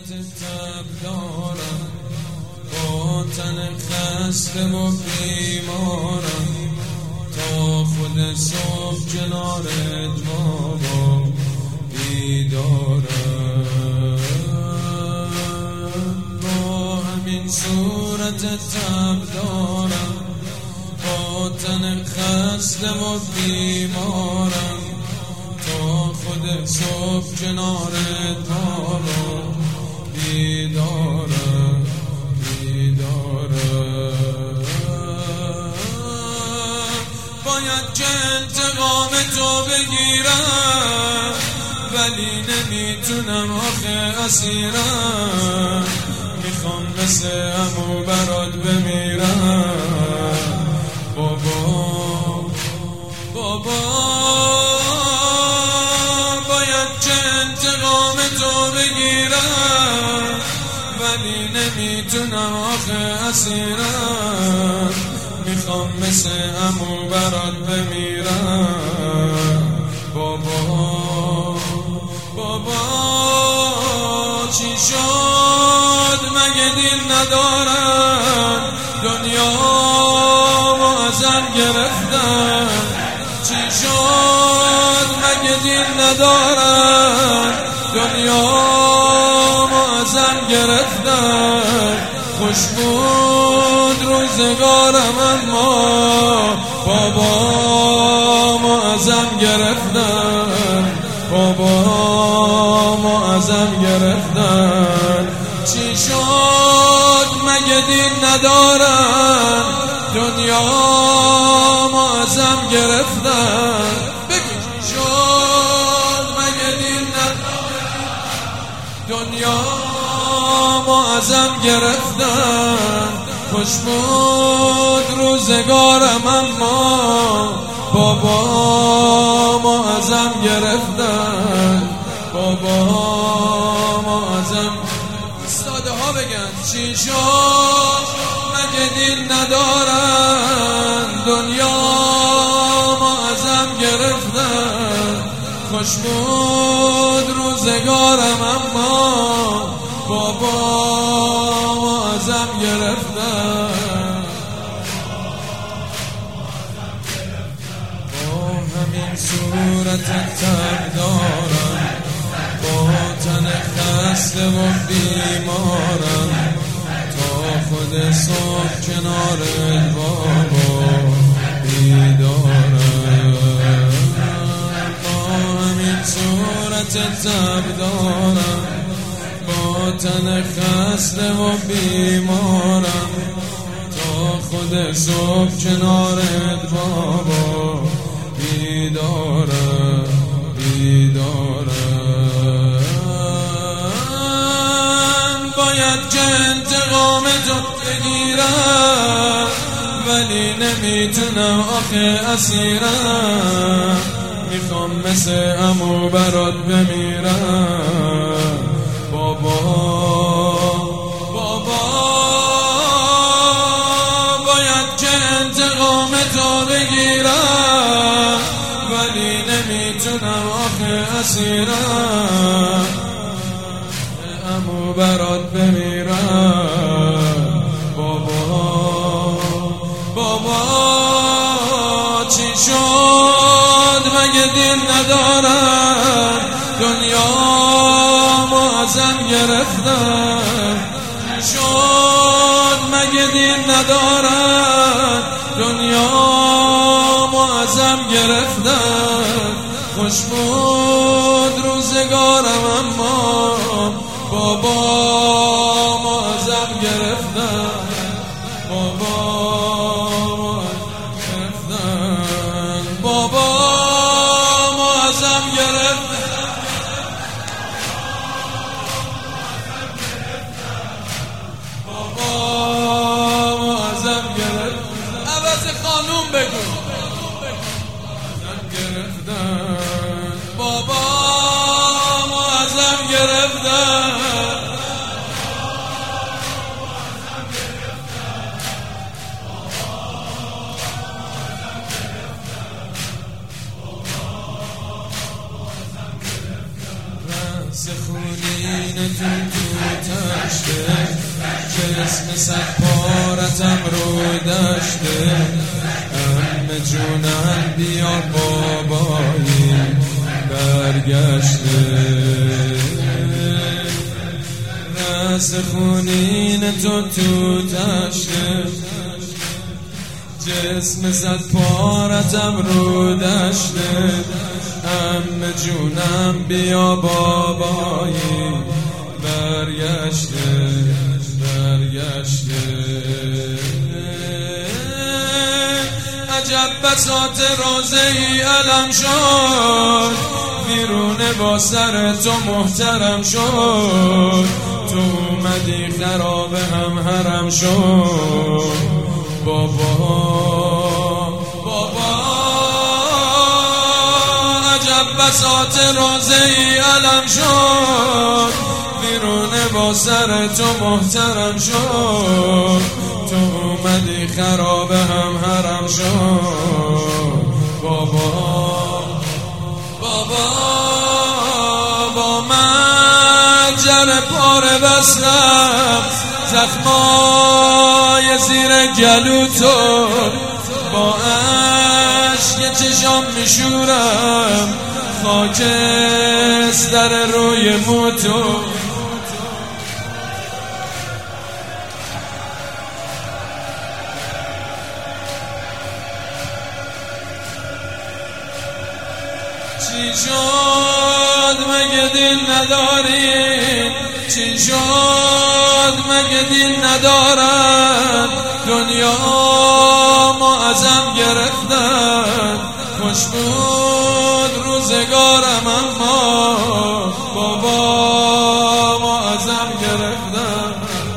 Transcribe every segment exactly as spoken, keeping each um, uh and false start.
تب دارم، با تن خسته و بیمارم، تا خود صبح کنارت بابا بیدارم. با همین صورت تب دارم، با تن خسته و بیمارم، تا خود صبح کنارت بابا بیدارم بیدارم. باید که انتقام تو بگیرم، ولی نمیتونم آخه اسیرم. میخوام مثل عمو برات بمیرم بابا بابا. باید که انتقام تو بگیرم، ولی نمیتونم آخه اسیرم. میخوام مثل عمو برات بمیرم بابا بابا. چی شد مگه دین ندارم، دنیا و ازم گرفتن. چی شد مگه دین ندارم، دنیا و ازم گرفتن. خوش بود روزگارم اما بابا معظم گرفتن، بابا معظم گرفتن. چی شد مگه دین ندارن، دنیا معظم گرفتن. بگو چی شد مگه دین ندارن، دنیا معظم گرفتن. خوش بود روزگارم اما بابا معظم گرفتن، بابا معظم. ساده ها بگن چی شد مگه دین ندارن، دنیا معظم گرفتن. خوش بود روزگارم اما بابا معظم گرفتن. با همین صورت تب دارم، با تن خسته و بیمارم، تا خود صبح کنارت بابا بیدارم. با همین صورت تب دارم، با تن خسته و بیمارم، تا خود صبح کنارت بابا بیدارم بیدارم. باید که انتقام تو بگیرم، ولی نمیتونم آخه اسیرم. میخوام مثل عمو برات بمیرم بابا بابا. باید که انتقام تو بگیرم، ولی نمیتونم آخه اسیرم. عمو برات بمیرم بابا بابا. چی شد مگه دین ندارم، دنیا معظم گرفتن. شد مگه دین ندارن، دنیا معظم گرفتن. خوش بود روزگارم اما بابا معظم گرفتن، بابا گرفتن، بابا معظم گرفتن. عوض قانون بگو معظم گرفتن، بابا معظم گرفتن. سخونین تو تو تشته جسم صد پارتم رو دشته امه جونم بیا بابایی برگشته سخونین تو تو تشته جسم صد پارتم رو دشته امه جونم بیا بابایی برگشته برگشته عجب بساط روزه ای علم شد بیرون با سر تو محترم شد تو اومدی خراب هم حرم شد بابا بابا عجب بساط روزه ای علم شد بیرون با سر تو محترم شد تو اومدی خراب هم حرم شد بابا بابا با من جر پاره بستم زخمای زیر گلو تو با عشق چشام میشورم خاکستر روی موتو چی شد مگه دین نداری چی شد مگه دین ندارن دنیا ما ازم گرفتن خوش بود روزگارم اما بابا ما ازم گرفتن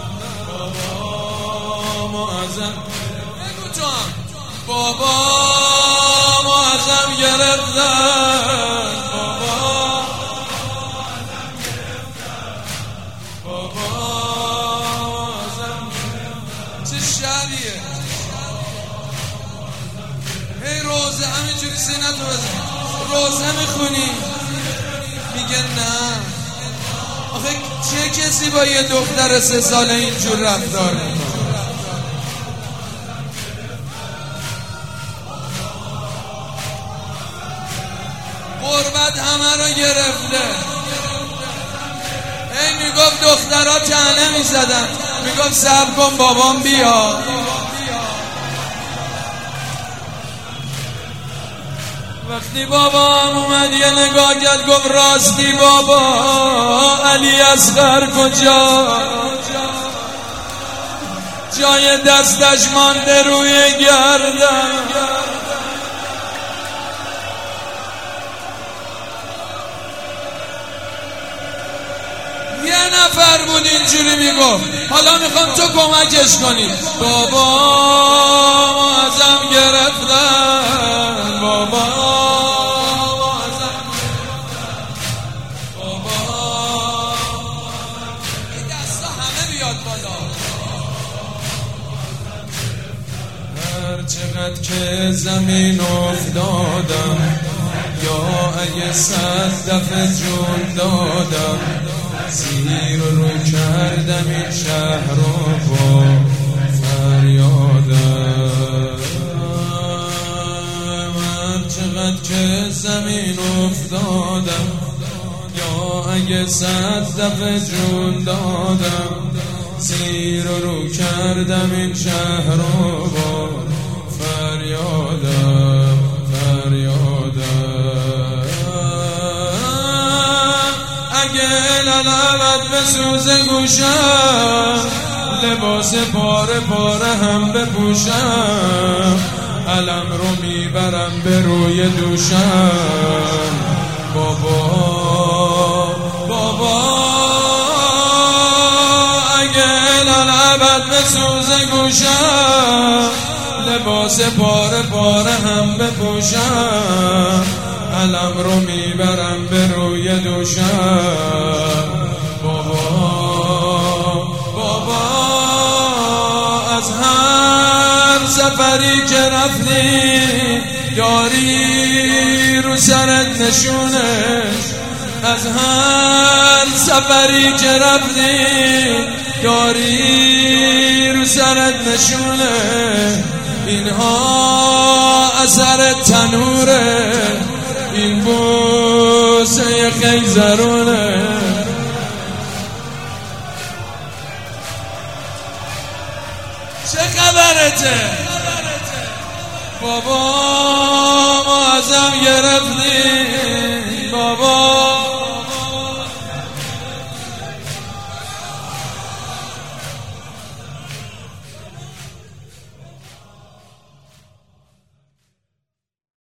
بابا ما ازم بگو تو هم بابا ما ازم گرفتن شهریه هی روزه همینجوری سینتو بزن روزه میخونی میگه نه آخه چه کسی با یه دختر سه ساله اینجور رفتار میکنه غربت همه رو گرفته هی میگفت دخترها طعنه میزدن میگفت صبر کن بابام بیا وقتی بابام اومد یه نگاه کرد گفت راستی بابا علی اصغر کجا جای دستش مانده روی گردن یه نفر بود اینجوری میگفت حالا میخوام تو کمکش کنی بابا ما ازم گرفتن بابا ما ازم گرفتن بابا این دستا همه بیاد بالا هر چقدر که زمین افتادم یا اگه صد دفعه جون دادم زیر رو کردم این شهر رو با فریادم من چقدر که زمین افتادم یا اگه صد دفعه جون دادم زیر رو کردم این شهر رو با فریادم فریادم اگه لالبت بسوزه گوشم لباس پاره پاره هم بپوشم علم رو میبرم به روی دوشم بابا بابا اگه لالبت بسوزه گوشم لباس پاره پاره هم بپوشم علم رو میبرم به روی دوشم بابا بابا از هر سفری که رفتی داری رو سرت نشونه از هر هر سفری که رفتی داری رو سرت نشونه، اینها اثر تنوره، این بوسه خیزرونه. چه خبرته بابا؟ ما ازم گرفتی بابا،